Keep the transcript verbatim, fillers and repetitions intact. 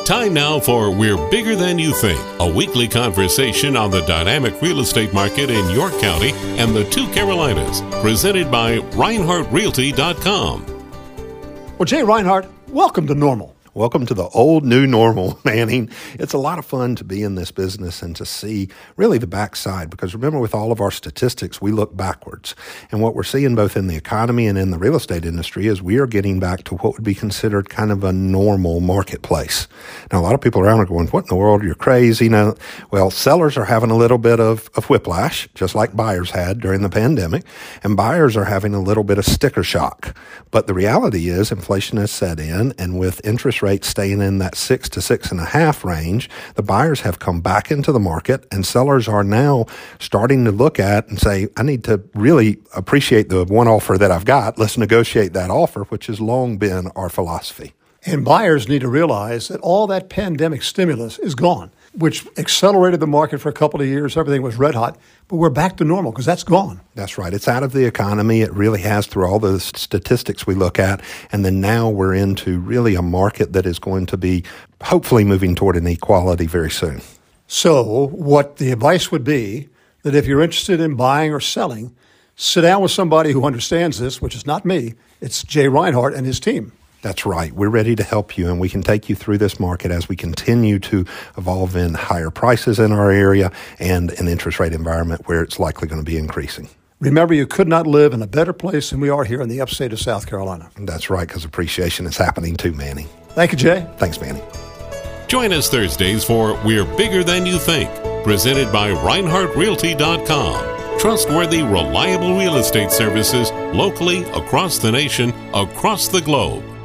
Time now for We're Bigger Than You Think, a weekly conversation on the dynamic real estate market in York County and the two Carolinas, presented by Reinhardt Realty dot com. Well, Jay Reinhardt, welcome to normal. Welcome to the old new normal, Manning. It's a lot of fun to be in this business and to see really the backside, because remember, with all of our statistics, we look backwards. And what we're seeing both in the economy and in the real estate industry is we are getting back to what would be considered kind of a normal marketplace. Now, a lot of people around are going, what in the world? You're crazy. Now, well, sellers are having a little bit of, of whiplash, just like buyers had during the pandemic, and buyers are having a little bit of sticker shock. But the reality is inflation has set in, and with interest rates staying in that six to six and a half range, the buyers have come back into the market, and sellers are now starting to look at and say, I need to really appreciate the one offer that I've got. Let's negotiate that offer, which has long been our philosophy. And buyers need to realize that all that pandemic stimulus is gone, which accelerated the market for a couple of years. Everything was red hot, but we're back to normal because that's gone. That's right. It's out of the economy. It really has, through all the statistics we look at. And then now we're into really a market that is going to be hopefully moving toward an equality very soon. So what the advice would be that if you're interested in buying or selling, sit down with somebody who understands this, which is not me. It's Jay Reinhardt and his team. That's right. We're ready to help you, and we can take you through this market as we continue to evolve in higher prices in our area and an interest rate environment where it's likely going to be increasing. Remember, you could not live in a better place than we are here in the upstate of South Carolina. That's right, because appreciation is happening too, Manny. Thank you, Jay. Thanks, Manny. Join us Thursdays for We're Bigger Than You Think, presented by Reinhardt Realty dot com. Trustworthy, reliable real estate services locally, across the nation, across the globe.